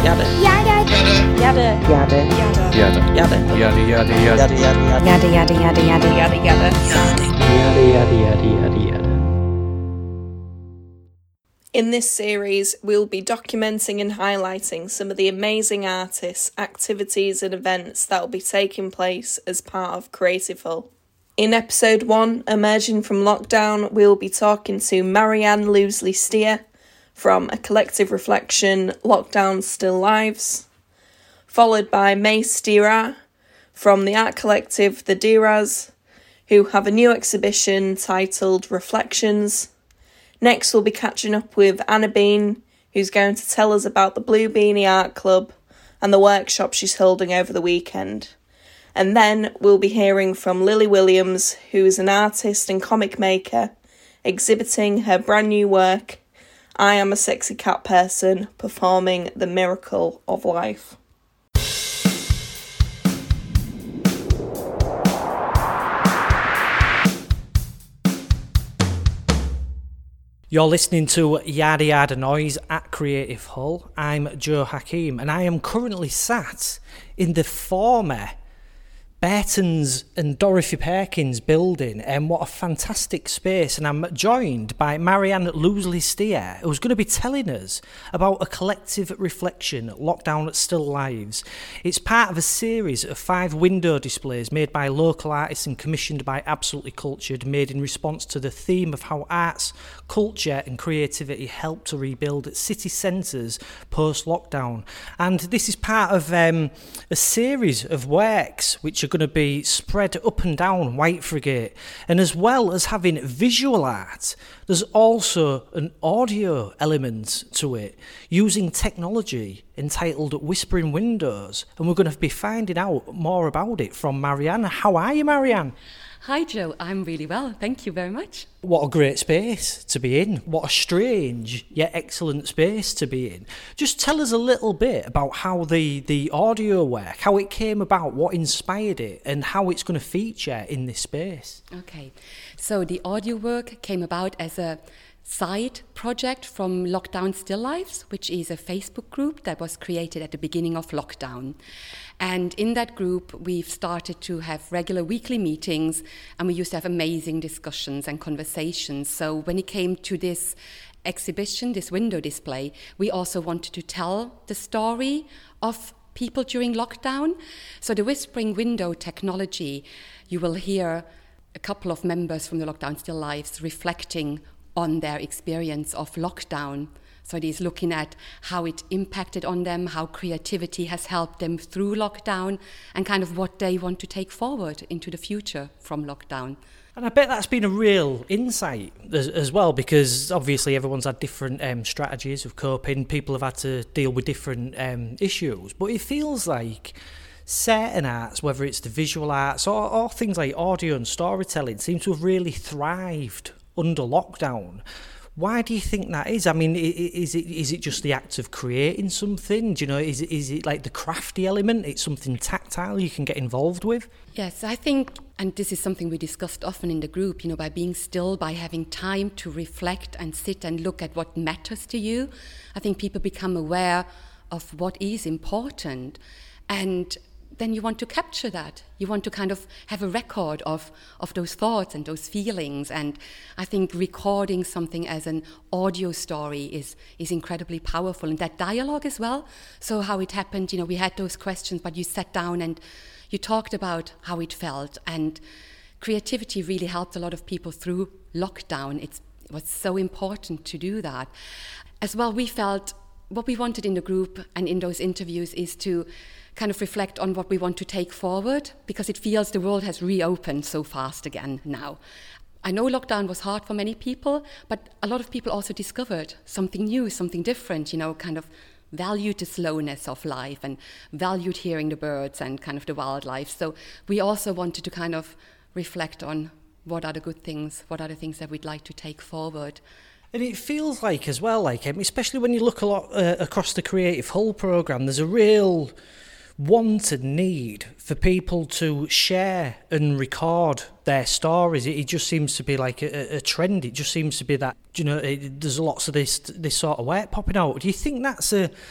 Yada. Yada. Yada. Yada. Yada. Yada. Yada. Yada yada yada Yada. Yada. Yada. Yada. Yada. Yada. yada yada. In this series, we'll be documenting and highlighting some of the amazing artists, activities and events that will be taking place as part of Creative Hull. In episode 1, Emerging from Lockdown, we'll be talking to Marianne Loosely-Steer from A Collective Reflection, Lockdown Still Lives, followed by May Steera from the art collective The Diras, who have a new exhibition titled Reflections. Next, we'll be catching up with Anna Bean, who's going to tell us about the Blue Beanie Art Club and the workshop she's holding over the weekend. And then we'll be hearing from Lily Williams, who is an artist and comic maker, exhibiting her brand new work, I Am a Sexy Cat Person, performing The Miracle of Life. You're listening to Yada Yada Noise at Creative Hull. I'm Joe Hakeem and I am currently sat in the former Burton's and Dorothy Perkins building, and what a fantastic space. And I'm joined by Marianne Loosely-Steer, who's going to be telling us about A Collective Reflection, Lockdown Still Lives. It's part of a series of 5 window displays made by local artists and commissioned by Absolutely Cultured, made in response to the theme of how arts, culture and creativity help to rebuild city centres post-lockdown. And this is part of a series of works which are going to be spread up and down Whitefrigate. And as well as having visual art, there's also an audio element to it, using technology entitled Whispering Windows. And we're going to be finding out more about it from Marianne. How are you, Marianne? Hi Joe, I'm really well, thank you very much. What a great space to be in. What a strange yet excellent space to be in. Just tell us a little bit about how the audio work, how it came about, what inspired it and how it's going to feature in this space. Okay, so the audio work came about as a side project from Lockdown Still Lives, which is a Facebook group that was created at the beginning of lockdown. And in that group, we've started to have regular weekly meetings, and we used to have amazing discussions and conversations. So when it came to this exhibition, this window display, we also wanted to tell the story of people during lockdown. So the Whispering Window technology, you will hear a couple of members from the Lockdown Still Lives reflecting on their experience of lockdown. So it is looking at how it impacted on them, how creativity has helped them through lockdown, and kind of what they want to take forward into the future from lockdown. And I bet that's been a real insight as well, because obviously everyone's had different strategies of coping. People have had to deal with different issues. But it feels like certain arts, whether it's the visual arts or things like audio and storytelling, seem to have really thrived under lockdown. Why do you think that is? I mean, is it just the act of creating something? Do you know, is it like the crafty element? It's something tactile you can get involved with? Yes, I think, and this is something we discussed often in the group, you know, by being still, by having time to reflect and sit and look at what matters to you, I think people become aware of what is important. And then you want to capture that. You want to kind of have a record of those thoughts and those feelings. And I think recording something as an audio story is incredibly powerful. And that dialogue as well. So how it happened, you know, we had those questions, but you sat down and you talked about how it felt. And creativity really helped a lot of people through lockdown. It was so important to do that. As well, we felt what we wanted in the group and in those interviews is to kind of reflect on what we want to take forward, because it feels the world has reopened so fast again now. I know lockdown was hard for many people, but a lot of people also discovered something new, something different, you know, kind of valued the slowness of life and valued hearing the birds and kind of the wildlife. So we also wanted to kind of reflect on what are the good things, what are the things that we'd like to take forward. And it feels like as well, like especially when you look a lot across the Creative Hull programme, there's a real want and need for people to share and record their stories. It just seems to be like a trend. It just seems to be that, you know, there's lots of this sort of work popping out. Do you think that's a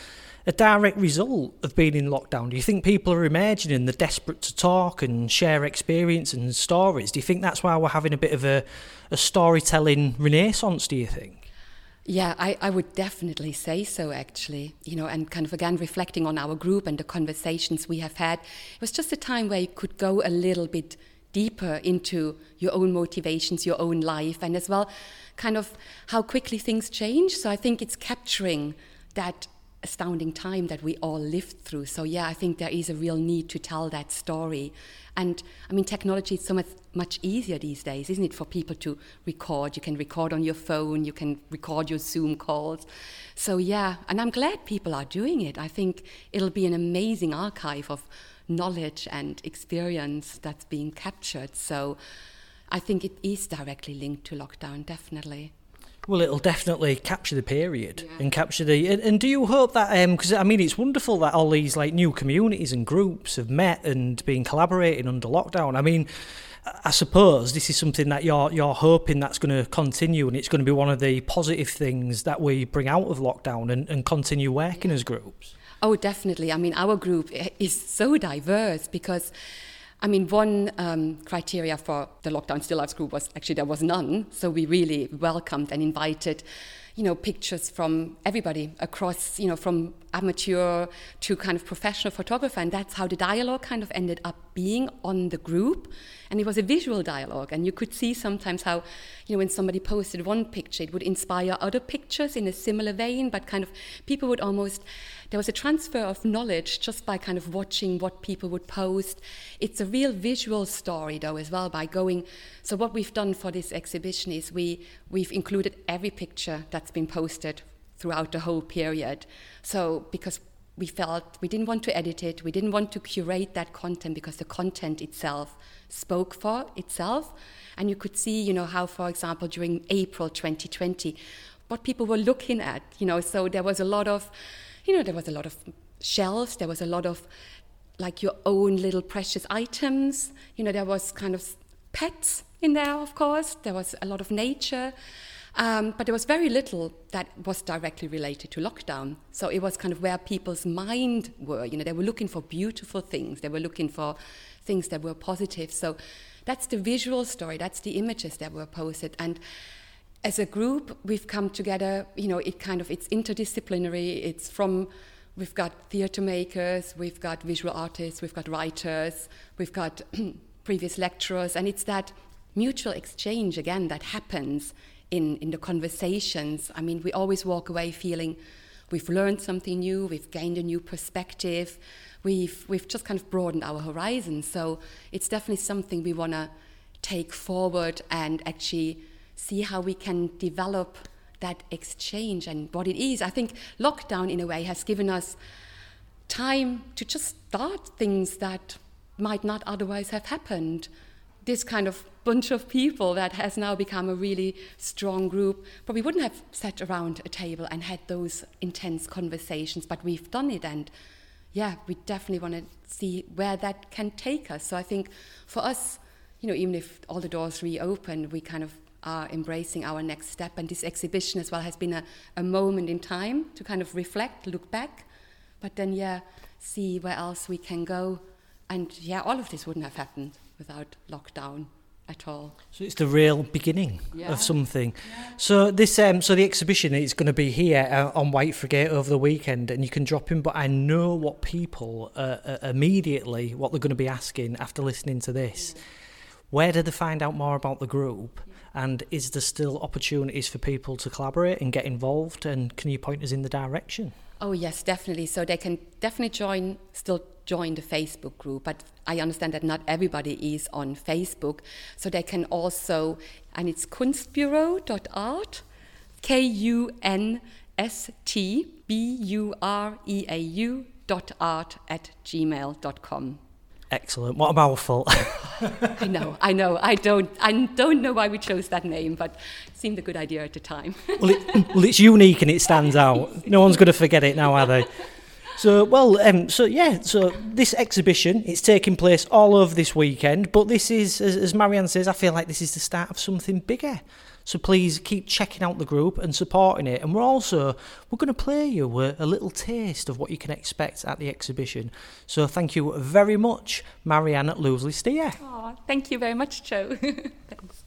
a direct result of being in lockdown? Do you think people are imagining they're desperate to talk and share experience and stories? Do you think that's why we're having a bit of a storytelling renaissance, do you think? Yeah, I would definitely say so, actually. And kind of, again, reflecting on our group and the conversations we have had, it was just a time where you could go a little bit deeper into your own motivations, your own life, and as well kind of how quickly things change. So I think it's capturing that astounding time that we all lived through. So yeah, I think there is a real need to tell that story. And I mean, technology is so much easier these days, isn't it, for people to record? You can record on your phone, you can record your Zoom calls. So yeah, and I'm glad people are doing it. I think it'll be an amazing archive of knowledge and experience that's being captured. So I think it is directly linked to lockdown, definitely. Well, it'll definitely capture the period and capture the... And do you hope that... Because, I mean, it's wonderful that all these like new communities and groups have met and been collaborating under lockdown. I mean, I suppose this is something that you're hoping that's going to continue, and it's going to be one of the positive things that we bring out of lockdown and continue working as groups. Oh, definitely. I mean, our group is so diverse because, I mean, one criteria for the Lockdown Still Lives group was actually there was none. So we really welcomed and invited, pictures from everybody across, from amateur to kind of professional photographer. And that's how the dialogue kind of ended up being on the group. And it was a visual dialogue. And you could see sometimes how, when somebody posted one picture, it would inspire other pictures in a similar vein, but kind of people would almost... There was a transfer of knowledge just by kind of watching what people would post. It's a real visual story, though, as well, by going... So what we've done for this exhibition is we've included every picture that's been posted throughout the whole period. So because we felt we didn't want to edit it, we didn't want to curate that content because the content itself spoke for itself. And you could see, how, for example, during April 2020, what people were looking at, so there was a lot of... there was a lot of shelves, there was a lot of like your own little precious items, there was kind of pets in there, of course, there was a lot of nature, but there was very little that was directly related to lockdown. So it was kind of where people's mind were, they were looking for beautiful things, they were looking for things that were positive. So that's the visual story, that's the images that were posted. And as a group, we've come together, it's interdisciplinary. We've got theatre makers, we've got visual artists, we've got writers, we've got previous lecturers, and it's that mutual exchange, again, that happens in the conversations. I mean, we always walk away feeling we've learned something new, we've gained a new perspective, we've just kind of broadened our horizons. So it's definitely something we want to take forward and actually see how we can develop that exchange and what it is. I think lockdown, in a way, has given us time to just start things that might not otherwise have happened. This kind of bunch of people that has now become a really strong group probably wouldn't have sat around a table and had those intense conversations, but we've done it, and yeah, we definitely want to see where that can take us. So I think for us, even if all the doors reopen, we kind of are embracing our next step, and this exhibition as well has been a moment in time to kind of reflect, look back, but then see where else we can go. And all of this wouldn't have happened without lockdown at all. So it's the real beginning of something. So this so the exhibition is going to be here on White Frigate over the weekend, and you can drop in, but I know what people immediately what they're going to be asking after listening to this. Where do they find out more about the group? And is there still opportunities for people to collaborate and get involved? And can you point us in the direction? Oh, yes, definitely. So they can definitely still join the Facebook group. But I understand that not everybody is on Facebook. So they can also, and it's kunstbureau.art, kunstbureau.art@gmail.com. Excellent. What a mouthful. I know. I don't know why we chose that name, but it seemed a good idea at the time. Well, it's unique and it stands out. No one's going to forget it now, are they? So this exhibition, it's taking place all over this weekend, but this is, as Marianne says, I feel like this is the start of something bigger. So please keep checking out the group and supporting it. And we're going to play you a little taste of what you can expect at the exhibition. So thank you very much, Marianne Loosely-Steer. Oh, thank you very much, Joe. Thanks.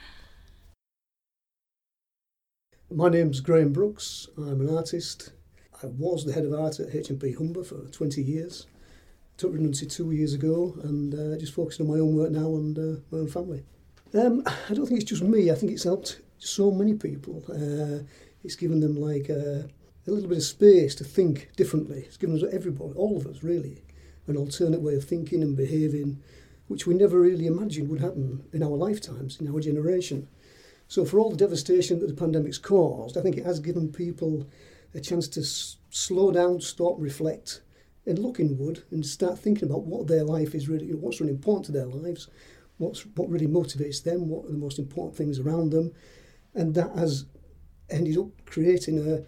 My name's Graham Brooks. I'm an artist. I was the head of art at HMP Humber for 20 years. Took redundancy 2 years ago and just focusing on my own work now and my own family. I don't think it's just me. I think it's helped so many people. It's given them like a little bit of space to think differently. It's given us everybody, all of us really, an alternate way of thinking and behaving, which we never really imagined would happen in our lifetimes, in our generation. So for all the devastation that the pandemic's caused, I think it has given people a chance to slow down, stop, reflect, and look inward and start thinking about what their life is really, what's really important to their lives, what really motivates them, what are the most important things around them. And that has ended up creating a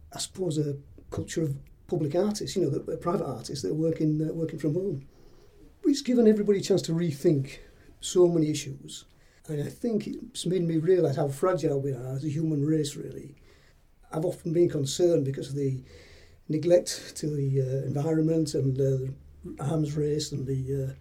culture of public artists, the private artists that are working from home. It's given everybody a chance to rethink so many issues. And I think it's made me realise how fragile we are as a human race, really. I've often been concerned because of the neglect to the environment and the arms race and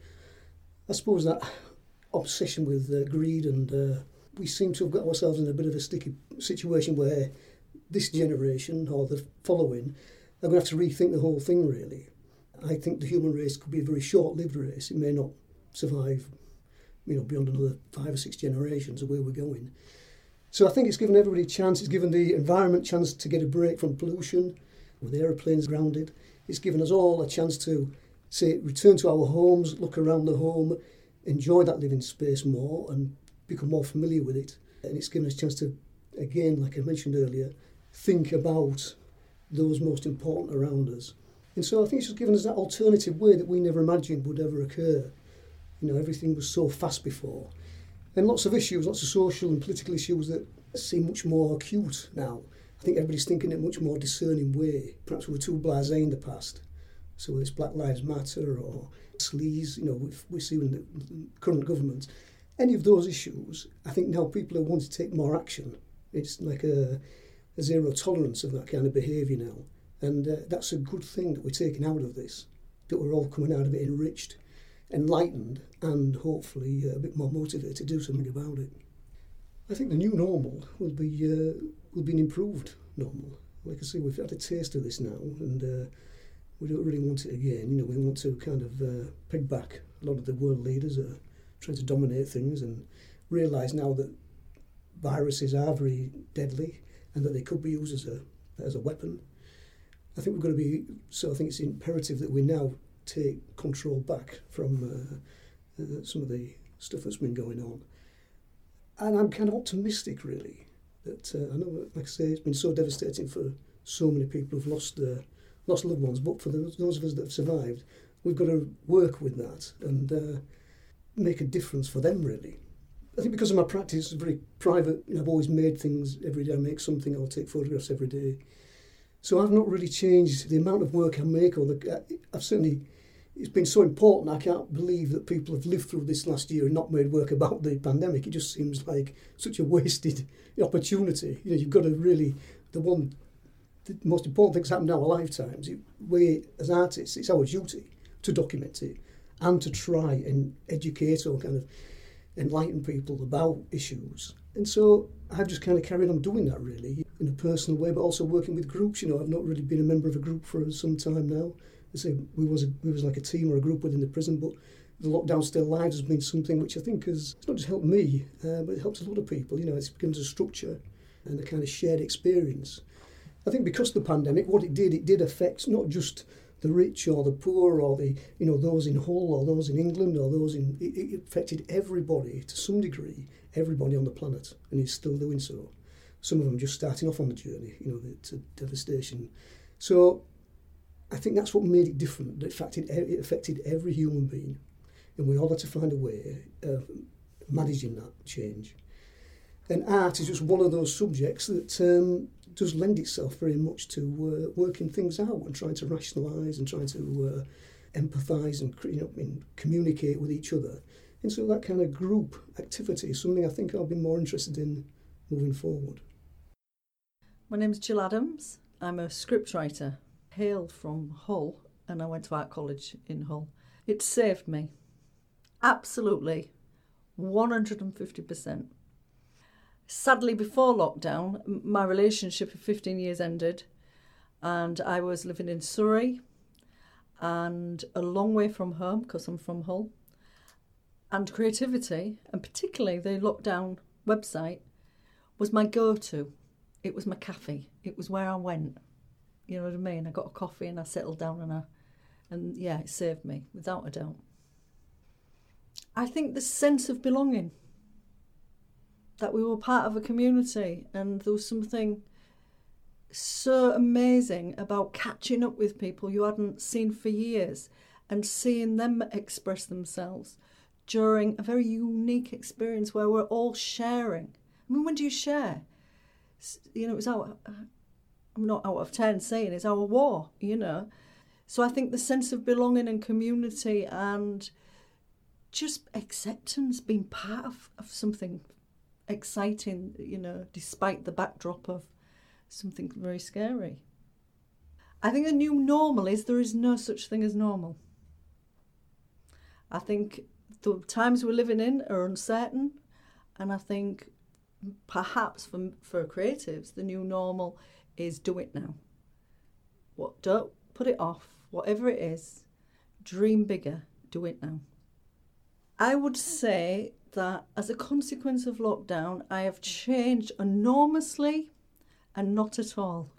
that obsession with greed, and we seem to have got ourselves in a bit of a sticky situation where this generation or the following are going to have to rethink the whole thing, really. I think the human race could be a very short-lived race. It may not survive beyond another 5 or 6 generations of where we're going. So I think it's given everybody a chance. It's given the environment a chance to get a break from pollution, with aeroplanes grounded. It's given us all a chance to, return to our homes, look around the home, enjoy that living space more and become more familiar with it. And it's given us a chance to, again, like I mentioned earlier, think about those most important around us. And so I think it's just given us that alternative way that we never imagined would ever occur. Everything was so fast before. And lots of issues, lots of social and political issues that seem much more acute now. I think everybody's thinking in a much more discerning way. Perhaps we were too blasé in the past. So whether it's Black Lives Matter or sleaze, we see in the current government. Any of those issues, I think now people are wanting to take more action. It's like a zero tolerance of that kind of behaviour now. And that's a good thing that we're taking out of this, that we're all coming out of it enriched, enlightened, and hopefully a bit more motivated to do something about it. I think the new normal will be an improved normal. Like I say, we've had a taste of this now, and we don't really want it again. We want to kind of peg back. A lot of the world leaders are trying to dominate things and realise now that viruses are very deadly and that they could be used as a weapon. I think I think it's imperative that we now take control back from some of the stuff that's been going on. And I'm kind of optimistic, really, that I know, like I say, it's been so devastating for so many people who've lost loved ones, but for those of us that have survived, we've got to work with that and make a difference for them, really. I think because of my practice, it's very private. I've always made things every day. I make something, I'll take photographs every day. So I've not really changed the amount of work I make, it's been so important. I can't believe that people have lived through this last year and not made work about the pandemic. It just seems like such a wasted opportunity. You've got to really, the most important thing that's happened in our lifetimes. We, as artists, it's our duty to document it and to try and educate or kind of enlighten people about issues. And so I've just kind of carried on doing that, really, in a personal way, but also working with groups. I've not really been a member of a group for some time now. I say we was like a team or a group within the prison, but the Lockdown Still Lives has been something which I think it's not just helped me, but it helps a lot of people. It's become a structure and a kind of shared experience. I think because of the pandemic, what it did affect not just the rich or the poor or the those in Hull or those in England or those in. It affected everybody to some degree, everybody on the planet, and it's still doing so. Some of them just starting off on the journey, to devastation. So I think that's what made it different. It affected every human being, and we all had to find a way of managing that change. And art is just one of those subjects that does lend itself very much to working things out and trying to rationalise and trying to empathise and communicate with each other. And so that kind of group activity is something I think I'll be more interested in moving forward. My name's Jill Adams. I'm a scriptwriter. Hail from Hull, and I went to art college in Hull. It saved me. Absolutely. 150%. Sadly, before lockdown, my relationship of 15 years ended, and I was living in Surrey and a long way from home because I'm from Hull. And creativity, and particularly the lockdown website, was my go-to. It was my cafe. It was where I went. You know what I mean? I got a coffee and I settled down and yeah, it saved me, without a doubt. I think the sense of belonging, that we were part of a community, and there was something so amazing about catching up with people you hadn't seen for years and seeing them express themselves during a very unique experience where we're all sharing. I mean, when do you share? You know, it's I'm not out of 10 saying it's our war, you know. So I think the sense of belonging and community and just acceptance, being part of something exciting, you know, despite the backdrop of something very scary. I think the new normal is there is no such thing as normal. I think the times we're living in are uncertain, and I think perhaps for creatives, the new normal is do it now. Don't put it off. Whatever it is, dream bigger, do it now. I would say that as a consequence of lockdown, I have changed enormously and not at all.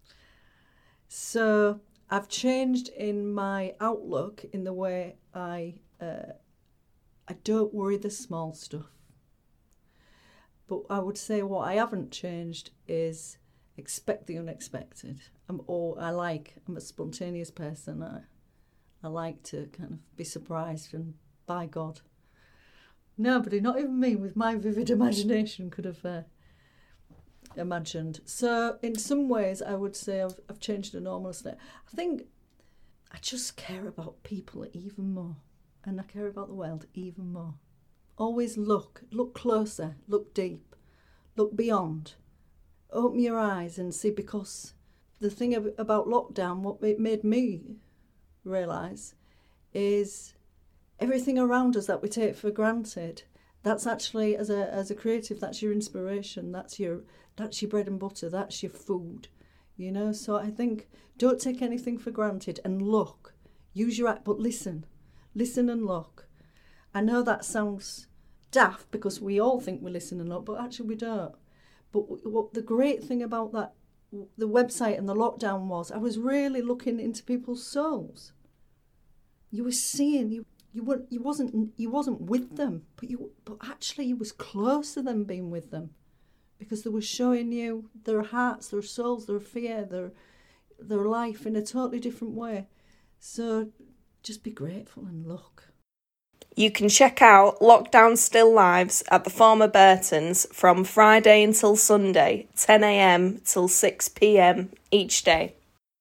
So I've changed in my outlook in the way I don't worry the small stuff. But I would say what I haven't changed is expect the unexpected. I'm a spontaneous person. I like to kind of be surprised, and by God, nobody, not even me, with my vivid imagination, could have imagined. So in some ways, I would say I've changed enormously. I think I just care about people even more, and I care about the world even more. Always look closer, look deep, look beyond. Open your eyes and see, because the thing about lockdown, what it made me realise is everything around us that we take for granted, that's actually, as a creative, that's your inspiration, that's your bread and butter, that's your food, you know. So I think don't take anything for granted and look. Use your act, but listen and look. I know that sounds daft because we all think we listen and look, but actually we don't. But what the great thing about that, the website and the lockdown, was I was really looking into people's souls. You were seeing, you wasn't with them, but actually you was close to them being with them, because they were showing you their hearts, their souls, their fear, their life in a totally different way. So just be grateful and look. You can check out Lockdown Still Lives at the former Burtons from Friday until Sunday, 10 a.m. till 6 p.m. each day.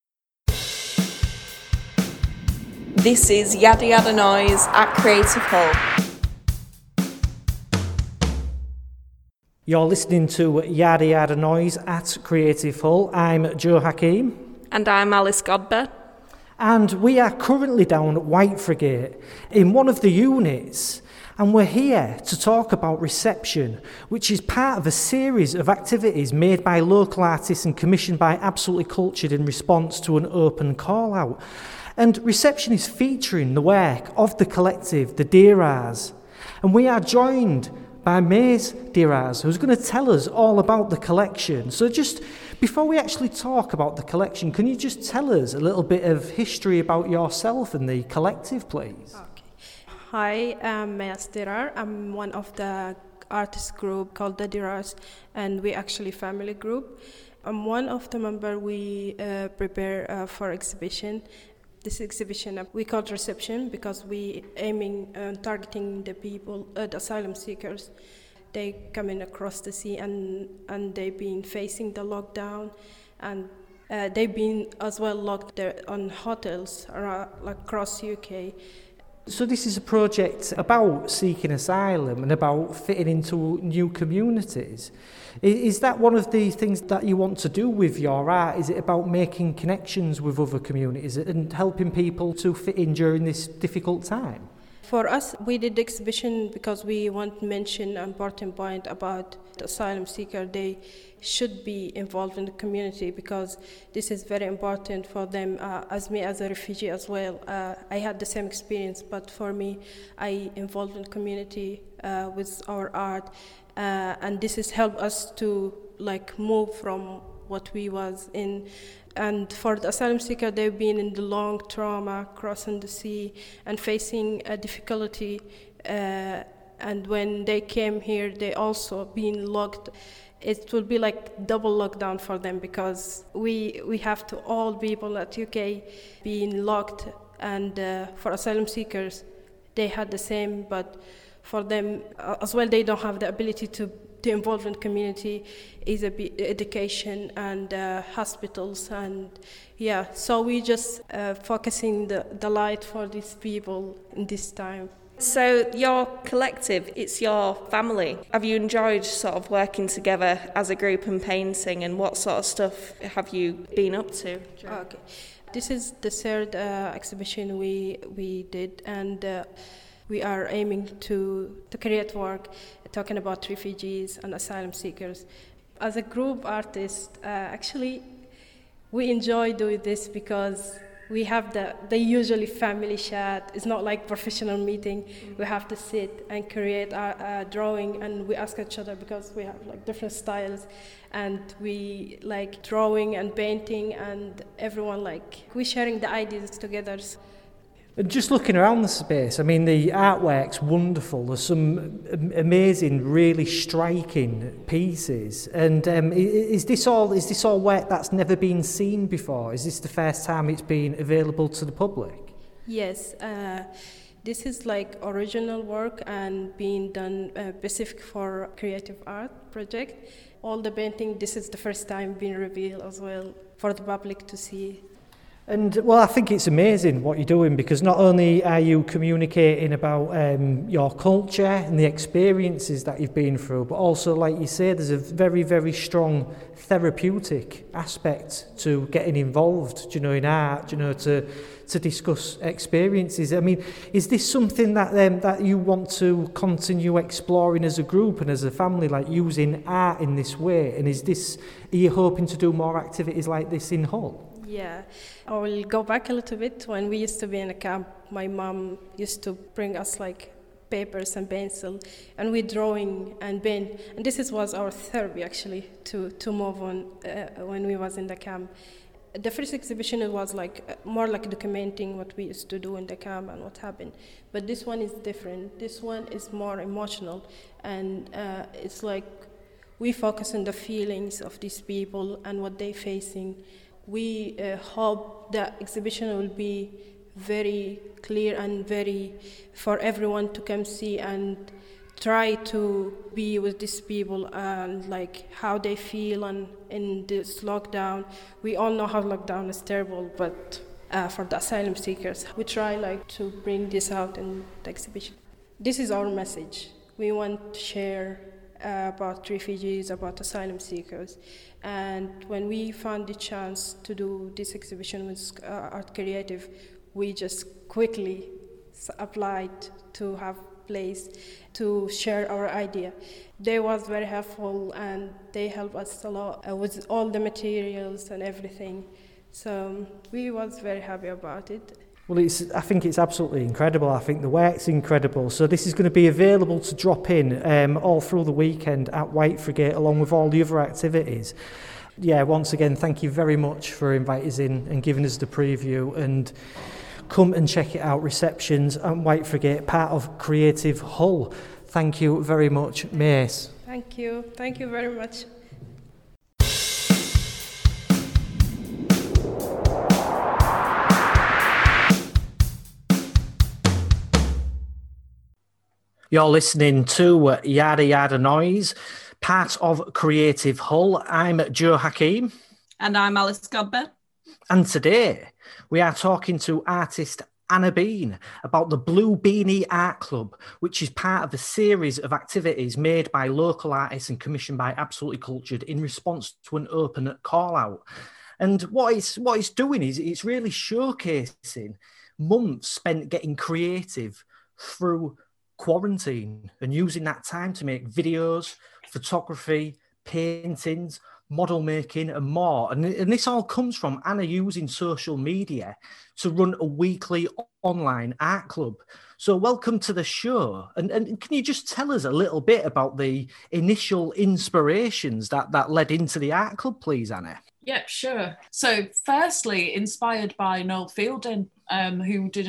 This is Yada Yada Noise at Creative Hull. You're listening to Yada Yada Noise at Creative Hull. I'm Joe Hakeem. And I'm Alice Godber. And we are currently down at Whitefrigate in one of the units, and we're here to talk about Reception, which is part of a series of activities made by local artists and commissioned by Absolutely Cultured in response to an open call-out. And Reception is featuring the work of the collective, the Diras. And we are joined by Maze Diras, who's going to tell us all about the collection. So just before we actually talk about the collection, can you just tell us a little bit of history about yourself and the collective, please? Okay. Hi, I'm Maze Dirar. I'm one of the artist group called the Diras, and we actually family group. I'm one of the member. We prepare for exhibition. This exhibition we called Reception because we aiming targeting the people, the asylum seekers. They coming across the sea and they've been facing the lockdown, and they've been as well locked there on hotels across UK. So this is a project about seeking asylum and about fitting into new communities. Is that one of the things that you want to do with your art? Is it about making connections with other communities and helping people to fit in during this difficult time? For us, we did the exhibition because we want to mention an important point about the asylum seeker. They should be involved in the community because this is very important for them. As me, as a refugee as well, I had the same experience, but for me, I involved in the community with our art, and this has helped us to move from what we was in. And for the asylum seeker, they've been in the long trauma, crossing the sea and facing a difficulty. And when they came here, they also been locked. It will be like double lockdown for them because we have to, all people at UK being locked. And for asylum seekers, they had the same, but for them as well, they don't have the ability to involve in community, is education and hospitals, and so we just focusing the light for these people in this time. So your collective, it's your family. Have you enjoyed sort of working together as a group and painting, and what sort of stuff have you been up to? Okay, this is the third exhibition we did, and we are aiming to create work talking about refugees and asylum seekers. As a group artist, actually, we enjoy doing this because we have the usually family chat. It's not like professional meeting. We have to sit and create a drawing, and we ask each other because we have different styles, and we like drawing and painting, and everyone we sharing the ideas together. And just looking around the space, I mean, the artwork's wonderful. There's some amazing, really striking pieces. And is this all work that's never been seen before? Is this the first time it's been available to the public? Yes, this is original work and being done specific for creative art project. All the painting, this is the first time being revealed as well for the public to see. And well, I think it's amazing what you're doing, because not only are you communicating about your culture and the experiences that you've been through, but also, like you say, there's a very, very strong therapeutic aspect to getting involved, in art, to discuss experiences. I mean, is this something that you want to continue exploring as a group and as a family, using art in this way? And are you hoping to do more activities like this in Hull? Yeah, I will go back a little bit. When we used to be in a camp, my mom used to bring us papers and pencil, and we drawing and paint. And this was our therapy actually to move on when we was in the camp. The first exhibition, it was more documenting what we used to do in the camp and what happened. But this one is different. This one is more emotional, and it's we focus on the feelings of these people and what they're facing. We hope the exhibition will be very clear and very for everyone to come see and try to be with these people and how they feel and in this lockdown. We all know how lockdown is terrible, but for the asylum seekers, we try to bring this out in the exhibition. This is our message. We want to share about refugees, about asylum seekers. And when we found the chance to do this exhibition with Art Creative, we just quickly applied to have place to share our idea. They was very helpful, and they helped us a lot with all the materials and everything. So we was very happy about it. Well, I think it's absolutely incredible. I think the work's incredible. So this is going to be available to drop in all through the weekend at White Frigate, along with all the other activities. Yeah, once again, thank you very much for inviting us in and giving us the preview. And come and check it out, Receptions at White Frigate, part of Creative Hull. Thank you very much, Mace. Thank you. Thank you very much. You're listening to Yada Yada Noise, part of Creative Hull. I'm Joe Hakeem. And I'm Alice Godber. And today we are talking to artist Anna Bean about the Blue Beanie Art Club, which is part of a series of activities made by local artists and commissioned by Absolutely Cultured in response to an open call out. And what it's doing is it's really showcasing months spent getting creative through quarantine and using that time to make videos, photography, paintings, model making and more. And this all comes from Anna using social media to run a weekly online art club. So welcome to the show. And can you just tell us a little bit about the initial inspirations that led into the art club, please, Anna? Yeah, sure. So firstly, inspired by Noel Fielding, who did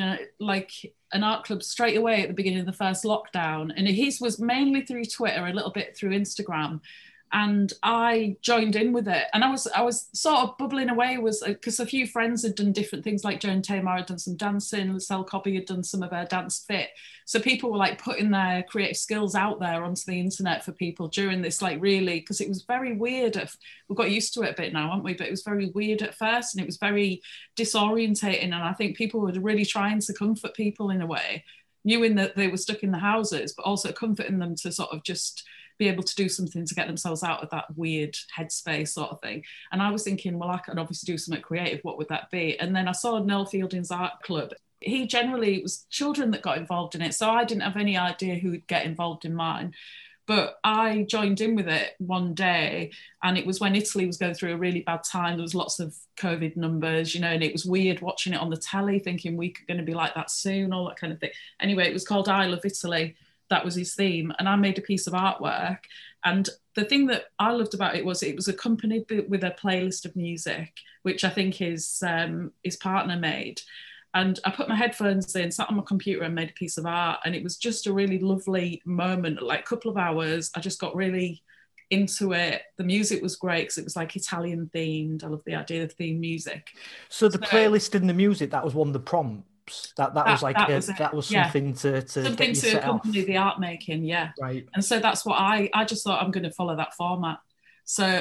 an art club straight away at the beginning of the first lockdown. And his was mainly through Twitter, a little bit through Instagram. And I joined in with it. And I was sort of bubbling away, because a few friends had done different things, like Joan Tamar had done some dancing, Lucelle Cobby had done some of her dance fit. So people were like putting their creative skills out there onto the internet for people during this, like really, because it was very weird. We've got used to it a bit now, haven't we? But it was very weird at first and it was very disorientating. And I think people were really trying to comfort people in a way, knowing that they were stuck in the houses, but also comforting them to sort of just be able to do something to get themselves out of that weird headspace sort of thing. And I was thinking, well, I could obviously do something creative. What would that be? And then I saw Noel Fielding's art club. He generally, it was children that got involved in it. So I didn't have any idea who would get involved in mine. But I joined in with it one day, and it was when Italy was going through a really bad time. There was lots of COVID numbers, and it was weird watching it on the telly, thinking we're going to be like that soon, all that kind of thing. Anyway, it was called I Love Italy. That was his theme, and I made a piece of artwork. And the thing that I loved about it was accompanied with a playlist of music, which I think his partner made. And I put my headphones in, sat on my computer and made a piece of art. And it was just a really lovely moment, like a couple of hours. I just got really into it. The music was great because it was like Italian themed. I love the idea of theme music. So the playlist and the music, that was one of the prompts. That was something to something to accompany the art making, yeah. Right. And so that's what I just thought I'm going to follow that format. So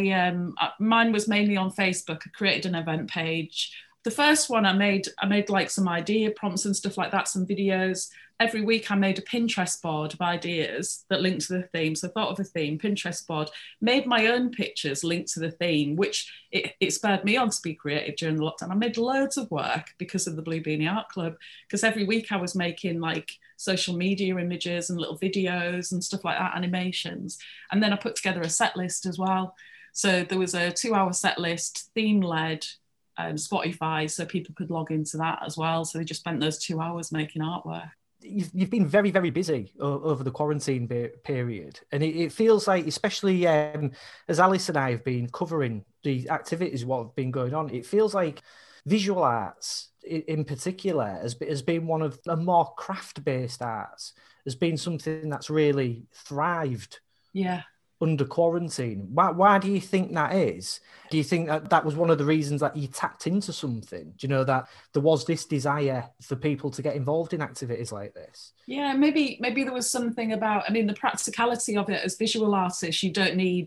mine was mainly on Facebook. I created an event page. The first one I made like some idea prompts and stuff like that, some videos. Every week I made a Pinterest board of ideas that linked to the theme. So I thought of a theme, Pinterest board, made my own pictures linked to the theme, which it spurred me on to be creative during the lockdown. I made loads of work because of the Blue Beanie Art Club, because every week I was making like social media images and little videos and stuff like that, animations. And then I put together a set list as well. So there was a 2-hour set list, theme-led, Spotify, so people could log into that as well. So they just spent those 2 hours making artwork. You've been very, very busy over the quarantine period. And it feels like, especially as Alice and I have been covering the activities, what have been going on, it feels like visual arts in particular has been one of the more craft-based arts, has been something that's really thrived. Yeah. Under quarantine. Why do you think that is? Do you think that was one of the reasons that you tapped into something? Do you know that there was this desire for people to get involved in activities like this? Yeah, maybe there was something about, the practicality of it as visual artists. You don't need,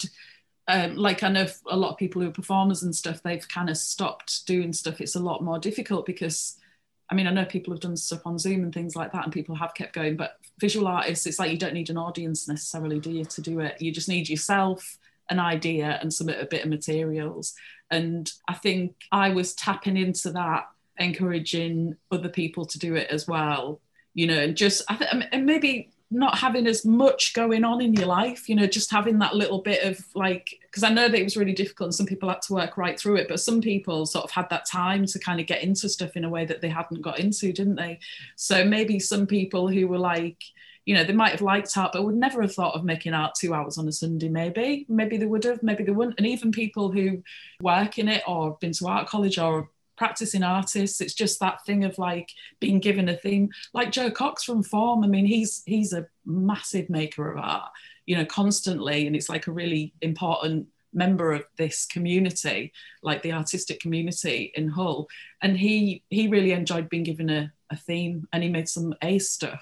like I know a lot of people who are performers and stuff, they've kind of stopped doing stuff. It's a lot more difficult because, I know people have done stuff on Zoom and things like that and people have kept going, but visual artists, it's like you don't need an audience necessarily, do you, to do it? You just need yourself, an idea and a bit of materials. And I think I was tapping into that, encouraging other people to do it as well, and just, and maybe not having as much going on in your life, just having that little bit of like, because I know that it was really difficult and some people had to work right through it, but some people sort of had that time to kind of get into stuff in a way that they hadn't got into, didn't they? So maybe some people who were like, they might have liked art, but would never have thought of making art 2 hours on a Sunday, maybe they would have, maybe they wouldn't. And even people who work in it or been to art college or practicing artists, it's just that thing of like being given a theme, like Joe Cox from Form. He's a massive maker of art, constantly, and it's like a really important member of this community, like the artistic community in Hull. And he really enjoyed being given a theme, and he made some ace stuff.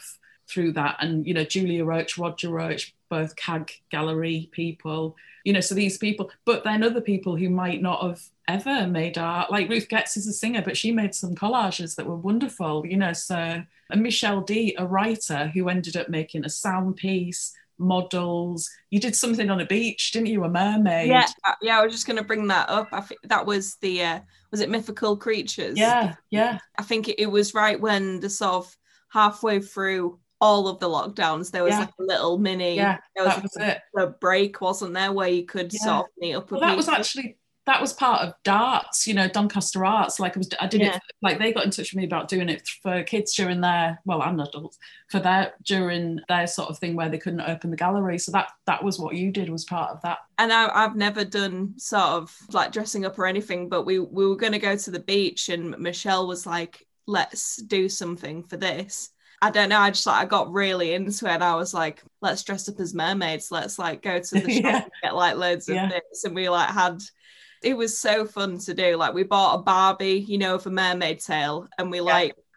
through that. And, Julia Roach, Roger Roach, both CAG gallery people, so these people, but then other people who might not have ever made art, like Ruth Getz is a singer, but she made some collages that were wonderful, and Michelle D, a writer who ended up making a sound piece, models. You did something on a beach, didn't you? A mermaid. Yeah, I was just going to bring that up. I think that was was it Mythical Creatures? Yeah. I think it was right when the sort of halfway through all of the lockdowns, there was like a little mini. Yeah, that was it. A break, wasn't there, where you could sort of meet up with people. That was part of Darts, Doncaster Arts. Like I did it. Like they got in touch with me about doing it for kids during their, and adults during their sort of thing where they couldn't open the gallery. So that was what you did, was part of that. And I've never done sort of like dressing up or anything, but we were going to go to the beach, and Michelle was like, "Let's do something for this." I don't know, I got really into it, and I was like, let's dress up as mermaids, let's like go to the shop and get like loads of bits, and we like it was so fun to do. Like we bought a Barbie, of a mermaid tail, and we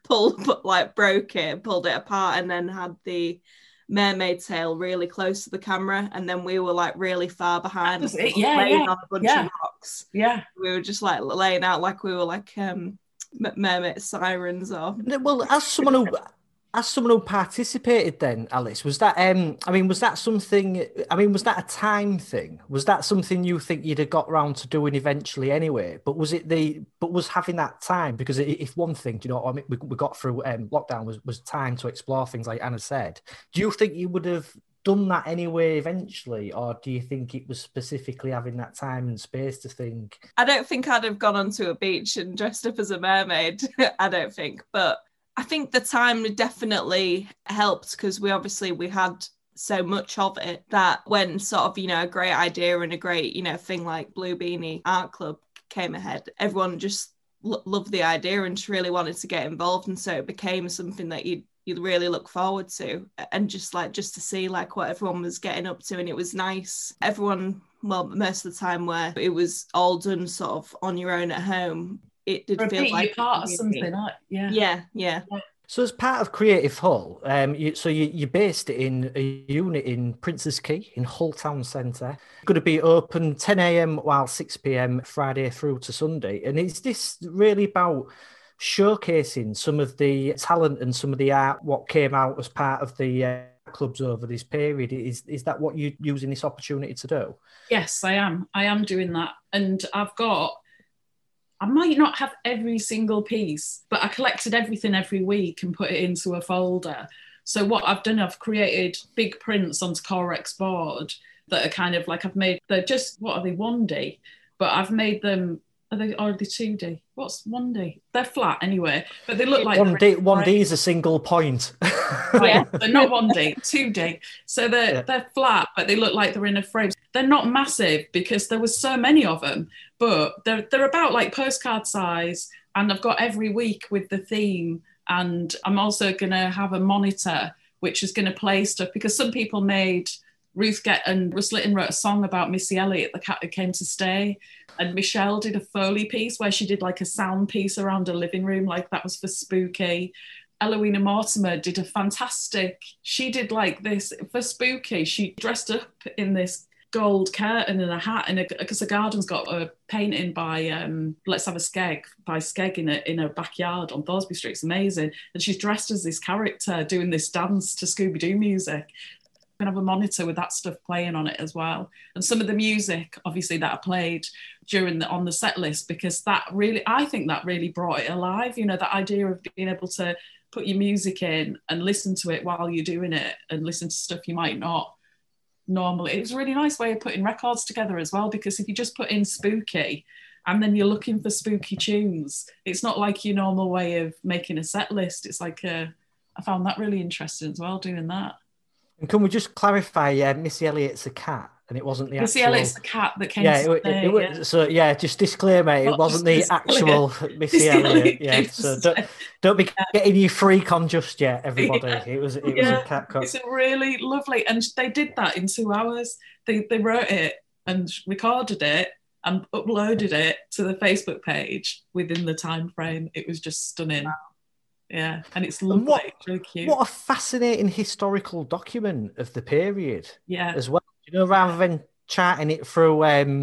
broke it, pulled it apart, and then had the mermaid tail really close to the camera, and then we were like really far behind, laying on a bunch of rocks. Yeah, we were just like laying out like we were like mermaid sirens. Or well, as someone who participated then, Alice, was that was that something, was that a time thing? Was that something you think you'd have got round to doing eventually anyway? But was having that time, because if one thing, we got through lockdown was time to explore things, like Anna said. Do you think you would have done that anyway eventually, or do you think it was specifically having that time and space to think? I don't think I'd have gone onto a beach and dressed up as a mermaid. I don't think, but I think the time definitely helped, because we had so much of it that when sort of, a great idea and a great, thing like Blue Beanie Art Club came ahead, everyone just loved the idea and just really wanted to get involved. And so it became something that you'd really look forward to, and just to see like what everyone was getting up to. And it was nice. Everyone, most of the time where it was all done sort of on your own at home, it did feel like you're part of something. Yeah. So as part of Creative Hull, you're based in a unit in Princes Quay in Hull Town Centre. Going to be open 10 a.m. while 6 p.m. Friday through to Sunday. And is this really about showcasing some of the talent and some of the art, what came out as part of the clubs over this period? Is that what you're using this opportunity to do? Yes, I am doing that. And I might not have every single piece, but I collected everything every week and put it into a folder. So what I've done, I've created big prints onto Corex board that are kind of like, they're just, what are they, 1D? But I've made them, are they 2D? What's 1D? They're flat anyway, but they look like 1D is a single point. Right, they're not 1D, 2D. So they're flat, but they look like they're in a frame. They're not massive because there was so many of them, but they're about like postcard size, and I've got every week with the theme. And I'm also going to have a monitor which is going to play stuff, because some people made Ruth and Russ Litton wrote a song about Missy Elliott, the cat who came to stay. And Michelle did a Foley piece where she did like a sound piece around a living room, like that was for Spooky. Eloina Mortimer did she did like this for Spooky. She dressed up in this gold curtain and a hat, and because the garden's got a painting by Let's Have a Skeg by Skeg in a backyard on Thoresby Street. It's amazing. And she's dressed as this character doing this dance to Scooby-Doo music. I'm going to have a monitor with that stuff playing on it as well. And some of the music, obviously, that I played on the set list, because I think that really brought it alive. That idea of being able to put your music in and listen to it while you're doing it, and listen to stuff you might not normally. It was a really nice way of putting records together as well, because if you just put in Spooky and then you're looking for spooky tunes, it's not like your normal way of making a set list. It's like I found that really interesting as well, doing that. And can we just clarify, Missy Elliott's a cat, and it wasn't the Missy actual... Elliott's the cat that came to stay. So, just disclaimer, it wasn't the actual Missy Elliott. Yeah, so don't be getting you freak on just yet, everybody. It was a cat cut. It's really lovely. And they did that in 2 hours. They wrote it and recorded it and uploaded it to the Facebook page within the time frame. It was just stunning. Wow. Yeah, and it's And lovely. It's really cute. what a fascinating historical document of the period Yeah. as well. You know, rather than charting it through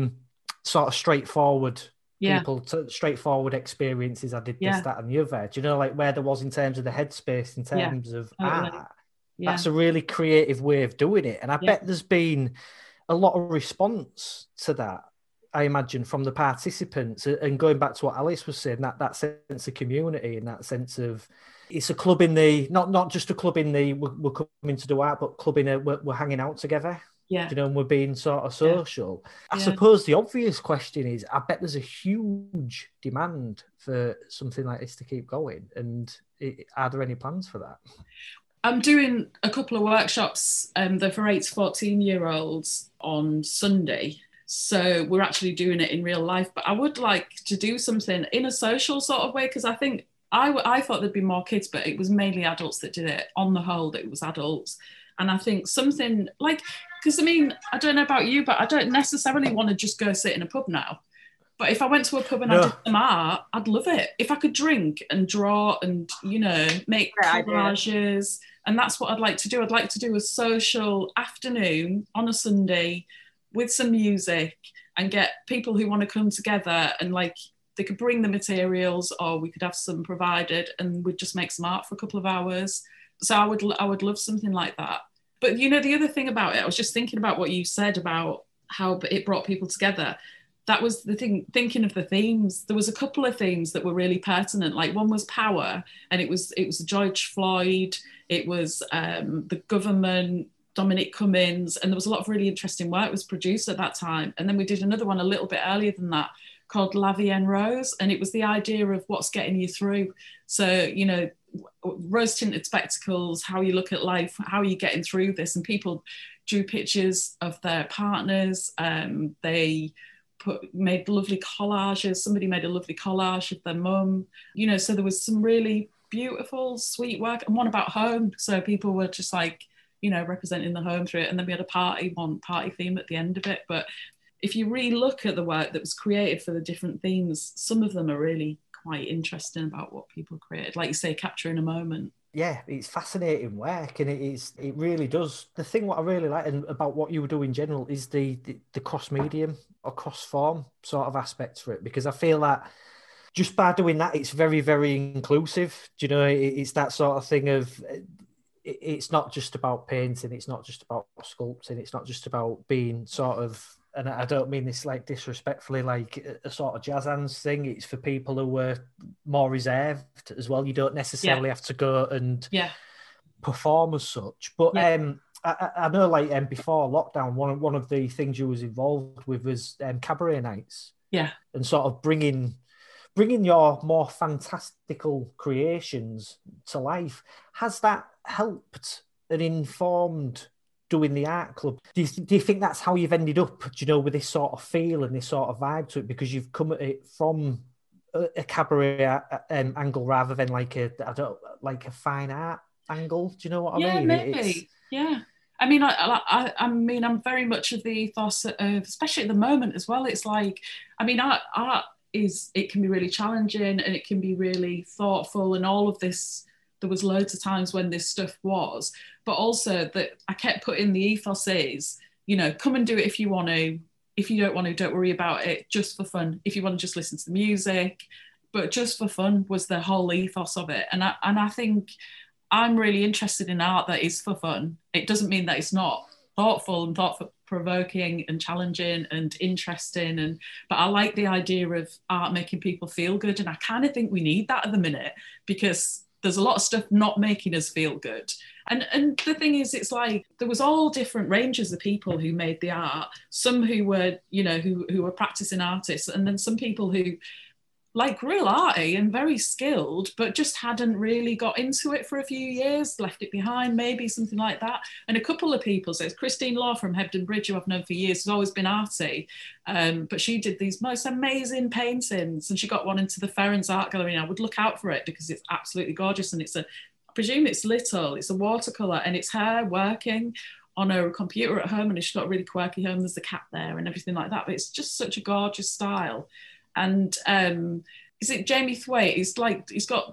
sort of straightforward straightforward experiences. I did this, that, and the other. Do you know, like where there was in terms of the headspace, in terms of totally. art? That's a really creative way of doing it, and I bet there's been a lot of response to that. I imagine from the participants, and going back to what Alice was saying, that sense of community and that sense of it's a club in the not just a club in the we're coming to do art, but club in a we're hanging out together. Yeah, you know, and we're being sort of social. I suppose the obvious question is, I bet there's a huge demand for something like this to keep going. And are there any plans for that? I'm doing a couple of workshops. They're for 8 to 14-year-olds on Sunday. So we're actually doing it in real life. But I would like to do something in a social sort of way, because I think I thought there'd be more kids, but it was mainly adults that did it. On the whole, it was adults. And I think something like, because I mean, I don't know about you, but I don't necessarily want to just go sit in a pub now. But if I went to a pub and I did some art, I'd love it. If I could drink and draw and, you know, make collages, and that's what I'd like to do. I'd like to do a social afternoon on a Sunday with some music and get people who want to come together, and like they could bring the materials, or we could have some provided, and we'd just make some art for a couple of hours. So I would love something like that. But, you know, the other thing about it, I was just thinking about what you said about how it brought people together. That was the thing, thinking of the themes. There was a couple of themes that were really pertinent. Like one was power, and it was George Floyd, it was the government, Dominic Cummings, and there was a lot of really interesting work was produced at that time. And then we did another one a little bit earlier than that called La Vie en Rose, and it was the idea of what's getting you through. So, you know, rose-tinted spectacles, how you look at life, how are you getting through this? And people drew pictures of their partners. They made lovely collages. Somebody made a lovely collage of their mum. You know, so there was some really beautiful, sweet work, and one about home. So people were just like, you know, representing the home through it. And then we had a party theme at the end of it. But if you re-look at the work that was created for the different themes, some of them are really quite interesting about what people created. Like you say, capturing a moment. Yeah, it's fascinating work, and it really does. The thing what I really like about what you do in general is the cross-medium or cross-form sort of aspect for it, because I feel that just by doing that, it's very, very inclusive. Do you know, it's that sort of thing of, it's not just about painting, it's not just about sculpting, it's not just about being sort of, and I don't mean this like disrespectfully, like a sort of jazz hands thing. It's for people who were more reserved as well. You don't necessarily have to go and perform as such. But I know, like before lockdown, one of the things you was involved with was cabaret nights. Yeah, and sort of bringing your more fantastical creations to life. Has that helped and informed doing the art club? Do you think that's how you've ended up, do you know, with this sort of feel and this sort of vibe to it, because you've come at it from a cabaret angle rather than like a fine art angle? Do you know what I mean? Yeah, maybe. Yeah. I mean, I mean, I'm very much of the ethos of, especially at the moment as well. It's like, I mean, art it can be really challenging, and it can be really thoughtful, and all of this. There was loads of times when this stuff was, but also that I kept putting the ethos is, you know, come and do it if you want to. If you don't want to, don't worry about it, just for fun. If you want to just listen to the music, but just for fun was the whole ethos of it. And I think I'm really interested in art that is for fun. It doesn't mean that it's not thoughtful and thought-provoking and challenging and interesting. But I like the idea of art making people feel good. And I kind of think we need that at the minute, because there's a lot of stuff not making us feel good. And the thing is, it's like there was all different ranges of people who made the art. Some who were, you know, who were practicing artists, and then some people who like real arty and very skilled, but just hadn't really got into it for a few years, left it behind, maybe something like that. And a couple of people, so it's Christine Law from Hebden Bridge, who I've known for years, has always been arty, but she did these most amazing paintings, and she got one into the Ferrens Art Gallery, and I would look out for it because it's absolutely gorgeous. And I presume it's little, it's a watercolour, and it's her working on her computer at home, and she's got a really quirky home, there's a cat there and everything like that, but it's just such a gorgeous style. And is it Jamie Thwaite? He's got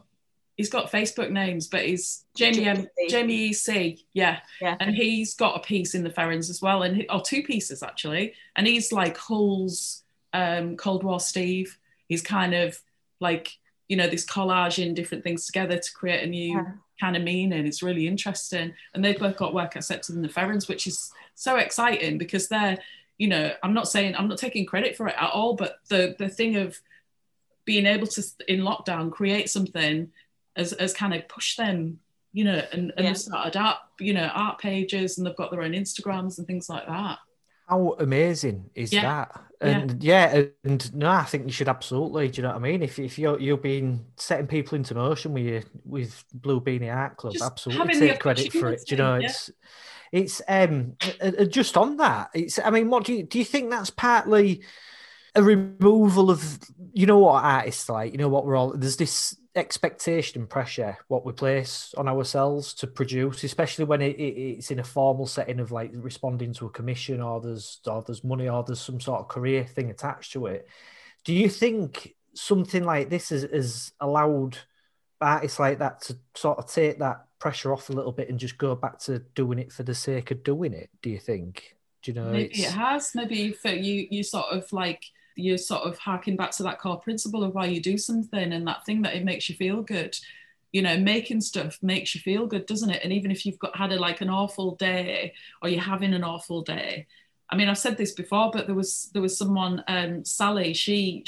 he's got Facebook names, but he's Jamie EC, yeah. And he's got a piece in the Ferens as well, or 2 pieces actually. And he's like Hull's Cold War Steve. He's kind of like, you know, this collaging different things together to create a new kind of meaning. It's really interesting. And they've both got work accepted in the Ferens, which is so exciting because they're, you know, I'm not taking credit for it at all, but the thing of being able to, in lockdown, create something as kind of push them, you know, and they started up, you know, art pages, and they've got their own Instagrams and things like that. How amazing is that? And and no, I think you should absolutely. Do you know what I mean? If you've been setting people into motion with Blue Beanie Art Club, just absolutely take credit for it. Do you know, it's just on that. I mean, what do you think that's partly a removal of, you know, what artists like, you know, what there's this expectation and pressure what we place on ourselves to produce, especially when it's in a formal setting of like responding to a commission, or there's money, or there's some sort of career thing attached to it. Do you think something like this has allowed artists like that to sort of take that pressure off a little bit and just go back to doing it for the sake of doing it? Do you think? Do you know? Maybe it has. Maybe for you sort of like, you're sort of harking back to that core principle of why you do something, and that thing that it makes you feel good. You know, making stuff makes you feel good, doesn't it? And even if you've had an awful day, or you're having an awful day. I mean, I've said this before, but there was someone, Sally, she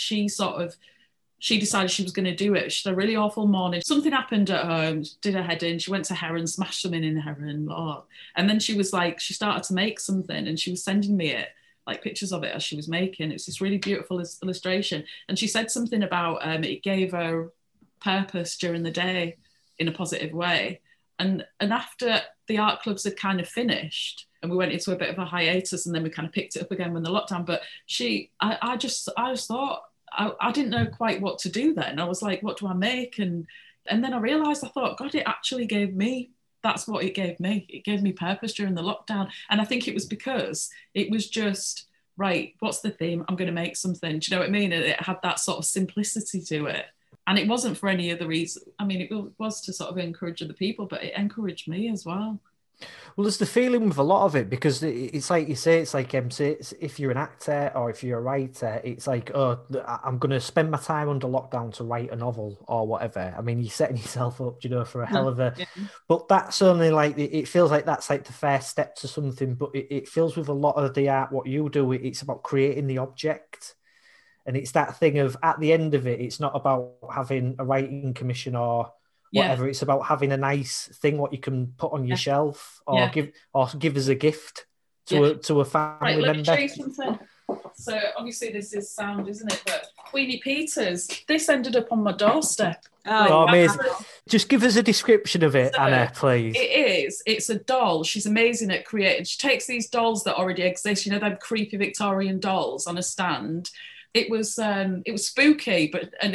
decided she was going to do it. She had a really awful morning. Something happened at home, did her head in. She went to Heron, smashed something in Heron. And then she was like, she started to make something, and she was sending me it, like pictures of it as she was making. It's this really beautiful illustration. And she said something about it gave her purpose during the day in a positive way. And after the art clubs had kind of finished, and we went into a bit of a hiatus, and then we kind of picked it up again when the lockdown, but I just thought, I didn't know quite what to do then. I was like, what do I make? And then I realised, I thought, God, it actually gave me, that's what it gave me. It gave me purpose during the lockdown. And I think it was because it was just, right, what's the theme? I'm going to make something. Do you know what I mean? And it had that sort of simplicity to it. And it wasn't for any other reason. I mean, it was to sort of encourage other people, but it encouraged me as well. Well, there's the feeling with a lot of it, because it's like you say, it's like if you're an actor or if you're a writer, it's like, oh, I'm going to spend my time under lockdown to write a novel or whatever. I mean, you're setting yourself up, you know, for a hell of a... Yeah. But that's only like, it feels like that's like the first step to something, but it feels with a lot of the art, what you do, it's about creating the object. And it's that thing of, at the end of it, it's not about having a writing commission or whatever. It's about having a nice thing what you can put on your shelf or give as a gift to a family member. Let me show you something. So obviously this is sound, isn't it? But Queenie Peters, this ended up on my doorstep. Oh, amazing. Just give us a description of it, Anna, please. It's a doll. She's amazing at creating. She takes these dolls that already exist, you know, them creepy Victorian dolls on a stand. It was spooky,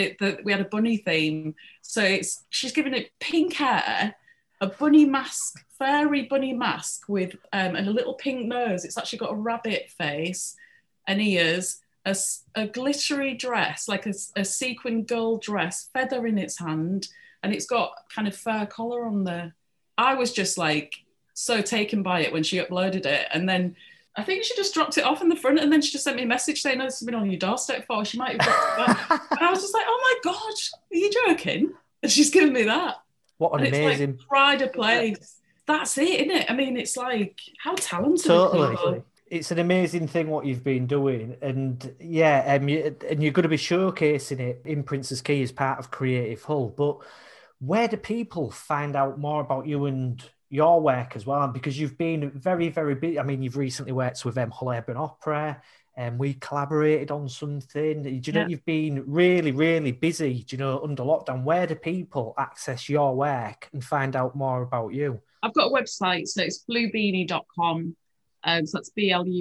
we had a bunny theme. So she's given it pink hair, a bunny mask, fairy bunny mask with and a little pink nose. It's actually got a rabbit face and ears, a glittery dress, like a sequin gold dress, feather in its hand, and it's got kind of fur collar on there. I was just like so taken by it when she uploaded it, and then I think she just dropped it off in the front, and then she just sent me a message saying, "Oh, this has been on your doorstep for." She might have dropped it back. And I was just like, "Oh my God, are you joking?" And she's given me that. What an amazing like pride of place. That's it, isn't it? I mean, it's like, how talented. Totally. It's an amazing thing what you've been doing, and you're going to be showcasing it in Prince's Quay as part of Creative Hull. But where do people find out more about you and your work as well? Because you've been very, very busy. I mean, you've recently worked with Hull Urban Opera, and we collaborated on something. Do you know, you've been really, really busy, do you know, under lockdown. Where do people access your work and find out more about you? I've got a website, so it's bluebeanie.com. So that's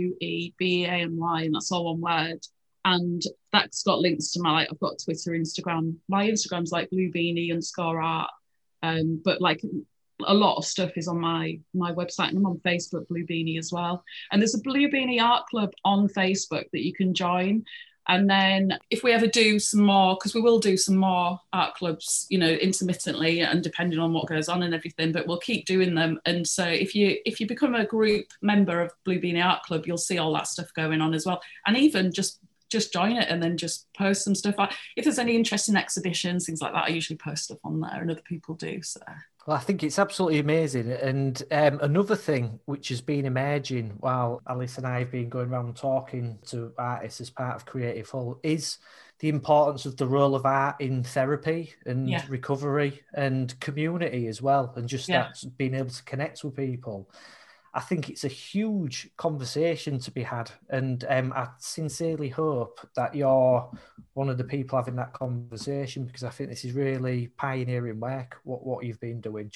BLUEBEANY, and that's all one word. And that's got links to I've got Twitter, Instagram. My Instagram's like bluebeanie_art. But like a lot of stuff is on my website, and I'm on Facebook, Blue Beanie as well. And there's a Blue Beanie Art Club on Facebook that you can join. And then if we ever do some more, because we will do some more art clubs, you know, intermittently and depending on what goes on and everything, but we'll keep doing them. And so if you become a group member of Blue Beanie Art Club, you'll see all that stuff going on as well. And even just join it and then just post some stuff. If there's any interesting exhibitions, things like that, I usually post stuff on there and other people do. So. Well, I think it's absolutely amazing. And another thing which has been emerging while Alice and I have been going around talking to artists as part of Creative Hull is the importance of the role of art in therapy and recovery and community as well. And just that being able to connect with people. I think it's a huge conversation to be had. And I sincerely hope that you're one of the people having that conversation, because I think this is really pioneering work, what you've been doing.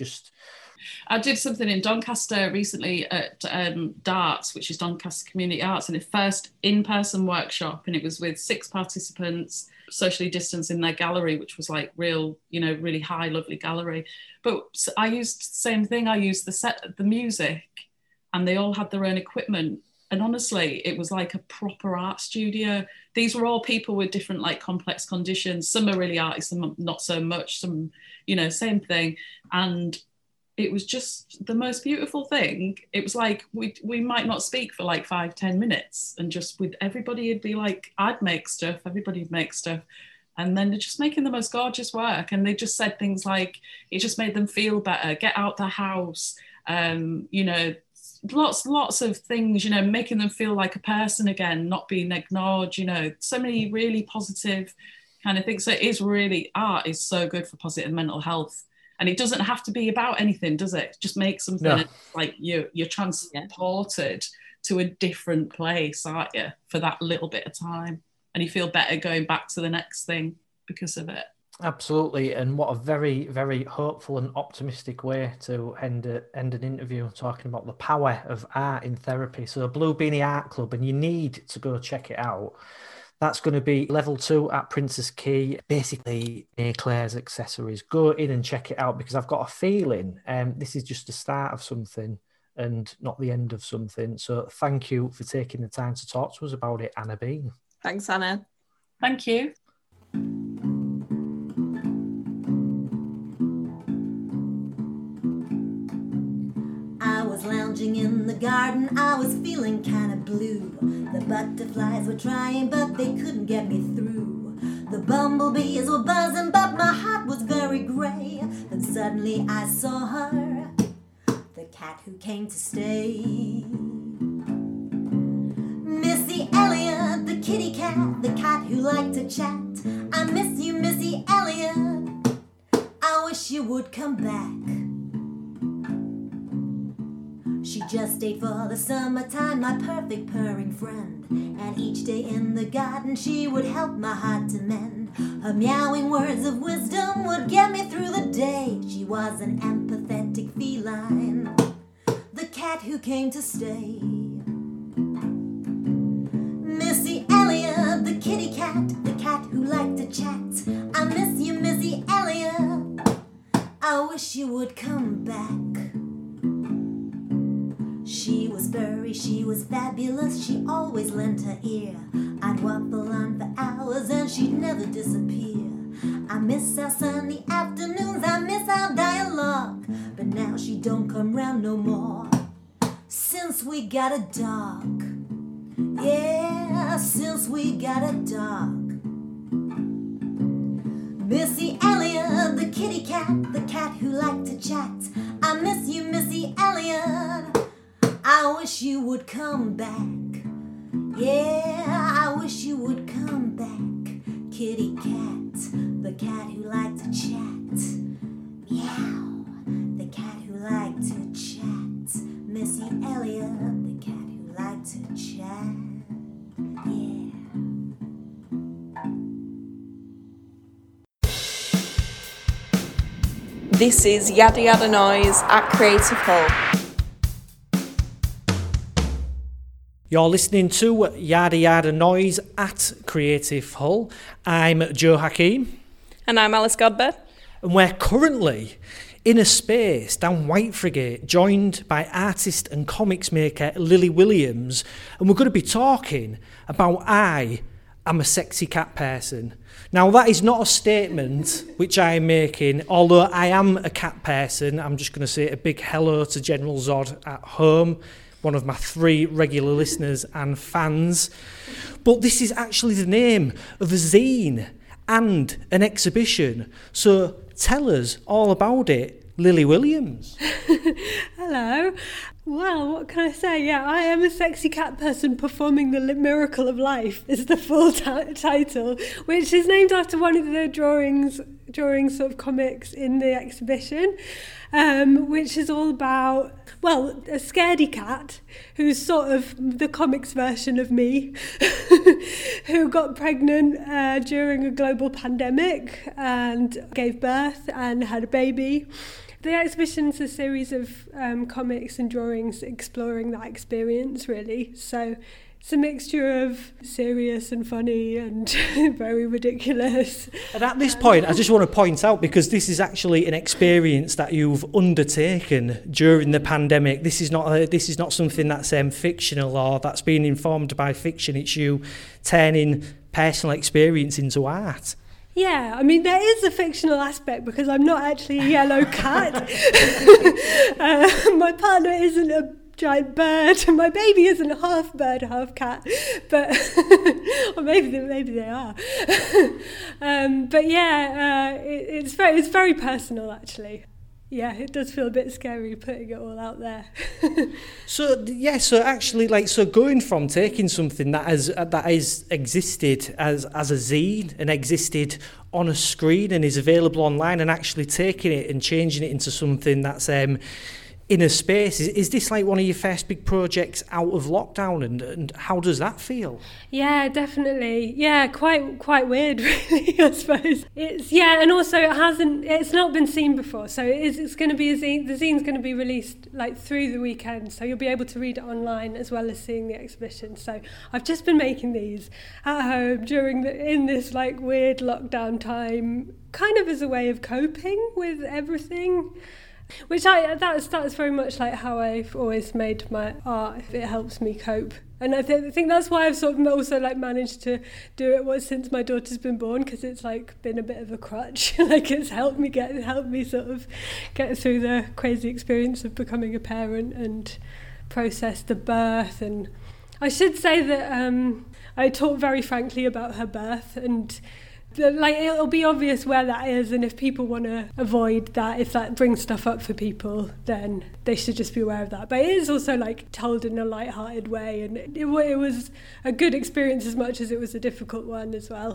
I did something in Doncaster recently at DARTS, which is Doncaster Community Arts, and the first in-person workshop, and it was with 6 participants, socially distanced in their gallery, which was like real, you know, really high, lovely gallery. But I used the same thing. I used the music, and they all had their own equipment. And honestly, it was like a proper art studio. These were all people with different like complex conditions. Some are really artists, some not so much, some, you know, same thing. And it was just the most beautiful thing. It was like, we might not speak for like 5-10 minutes, and just with everybody, it'd be like, I'd make stuff, everybody'd make stuff. And then they're just making the most gorgeous work. And they just said things like, it just made them feel better, get out the house, you know, lots of things, you know, making them feel like a person again, not being ignored, you know, so many really positive kind of things. So it is really, art is so good for positive mental health. And it doesn't have to be about anything, does it? Just make something like you're transported to a different place, aren't you, for that little bit of time. And you feel better going back to the next thing because of it. Absolutely, and what a very, very hopeful and optimistic way to end an interview, talking about the power of art in therapy. So Blue Beanie Art Club, and you need to go check it out. That's going to be level 2 at Princess Quay, basically Claire's accessories. Go in and check it out, because I've got a feeling this is just the start of something and not the end of something. So thank you for taking the time to talk to us about it, Anna Bean. Thanks, Anna. Thank you. Lounging in the garden, I was feeling kinda blue. The butterflies were trying, but they couldn't get me through. The bumblebees were buzzing, but my heart was very grey. Then suddenly I saw her, the cat who came to stay. Missy Elliott, the kitty cat, the cat who liked to chat. I miss you, Missy Elliott, I wish you would come back. She just stayed for the summertime, my perfect purring friend. And each day in the garden she would help my heart to mend. Her meowing words of wisdom would get me through the day. She was an empathetic feline, the cat who came to stay. Missy Elliott, the kitty cat, the cat who liked to chat. I miss you, Missy Elliott, I wish you would come back. She was furry, she was fabulous, she always lent her ear. I'd waffle on for hours and she'd never disappear. I miss our sunny afternoons, I miss our dialogue, but now she don't come round no more, since we got a dog. Yeah, since we got a dog. Missy Elliott, the kitty cat, the cat who liked to chat. I miss you, Missy Elliott, I wish you would come back. Yeah, I wish you would come back. Kitty cat, the cat who liked to chat. Meow, the cat who liked to chat. Missy Elliott, the cat who liked to chat. Yeah. This is Yada Yada Noise at Creative Hull. You're listening to Yada Yada Noise at Creative Hull. I'm Joe Hakeem. And I'm Alice Godber. And we're currently in a space down Whitefrigate, joined by artist and comics maker Lily Williams. And we're going to be talking about I I'm a sexy cat person. Now, that is not a statement which I am making, although I am a cat person. I'm just going to say a big hello to General Zod at home, one of my 3 regular listeners and fans. But this is actually the name of a zine and an exhibition. So tell us all about it, Lily Williams. Hello. Well, what can I say? Yeah, I am a sexy cat person performing the miracle of life is the full title, which is named after one of the drawings sort of comics in the exhibition, which is all about, well, a scaredy cat who's sort of the comics version of me, who got pregnant during a global pandemic and gave birth and had a baby. The exhibition's a series of comics and drawings exploring that experience, really. So it's a mixture of serious and funny and very ridiculous. And at this point, I just want to point out, because this is actually an experience that you've undertaken during the pandemic. This is not something that's fictional or that's being informed by fiction. It's you turning personal experience into art. Yeah, I mean, there is a fictional aspect because I'm not actually a yellow cat. My partner isn't a giant bird. My baby isn't half bird, half cat, but or maybe they are. But yeah, it's very personal, actually. Yeah, it does feel a bit scary putting it all out there. So actually, going from taking something that has existed as a zine and existed on a screen and is available online, and actually taking it and changing it into something that's in a space. Is this like one of your first big projects out of lockdown, and how does that feel? Yeah, definitely. Yeah, quite weird, really, I suppose. And also it's not been seen before, so it's going to be the zine's going to be released like through the weekend, so you'll be able to read it online as well as seeing the exhibition. So I've just been making these at home in this like weird lockdown time, kind of as a way of coping with everything. Which that's very much like how I've always made my art. It helps me cope, and I think that's why I've sort of also like managed to do it since my daughter's been born, because it's like been a bit of a crutch. Like it's helped me sort of get through the crazy experience of becoming a parent and process the birth. And I should say that I talk very frankly about her birth, and it'll be obvious where that is, and if people want to avoid that, if that brings stuff up for people, then they should just be aware of that. But it is also like told in a light-hearted way, and it was a good experience as much as it was a difficult one as well.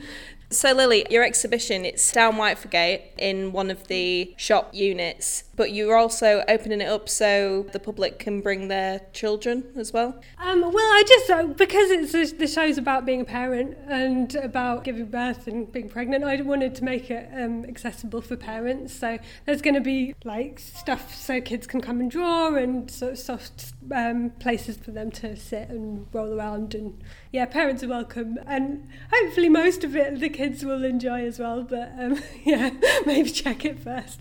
So Lily, your exhibition, it's down Whitefordgate in one of the shop units, but you're also opening it up so the public can bring their children as well? I just, because the show's about being a parent and about giving birth and being pregnant, I wanted to make it accessible for parents. So there's going to be like stuff so kids can come and draw, and sort of soft places for them to sit and roll around, and yeah, parents are welcome, and hopefully most of it the kids will enjoy as well, but maybe check it first.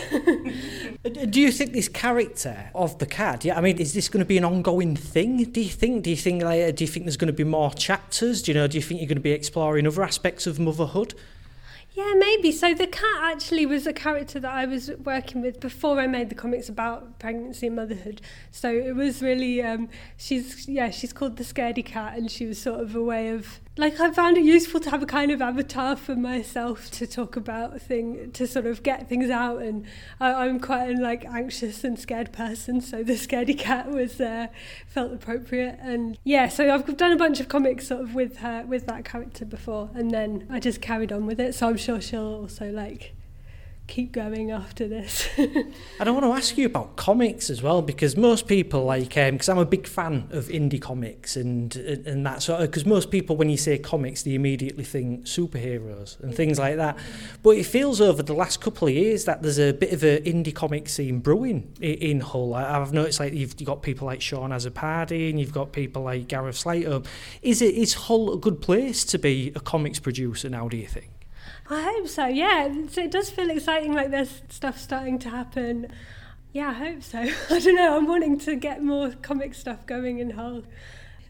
Do you think this character of the cat, is this going to be an ongoing thing, do you think there's going to be more chapters? Do you think you're going to be exploring other aspects of motherhood? Yeah, maybe. So the cat actually was a character that I was working with before I made the comics about pregnancy and motherhood. So it was really, she's called the Scaredy Cat, and she was sort of a way of, I found it useful to have a kind of avatar for myself to talk about to sort of get things out, and I'm quite an anxious and scared person, so the Scaredy Cat was felt appropriate. And yeah, so I've done a bunch of comics sort of with that character before, and then I just carried on with it, so I'm sure she'll also keep going after this. And I want to ask you about comics as well, because most people because I'm a big fan of indie comics and that sort of, because most people, when you say comics, they immediately think superheroes and things like that. But it feels over the last couple of years that there's a bit of an indie comic scene brewing in Hull. I've noticed you've got people like Sean Azzopardi, and you've got people like Gareth Slater. Is Hull a good place to be a comics producer now, do you think? I hope so, yeah. It does feel exciting, there's stuff starting to happen. Yeah, I hope so. I don't know, I'm wanting to get more comic stuff going in Hull.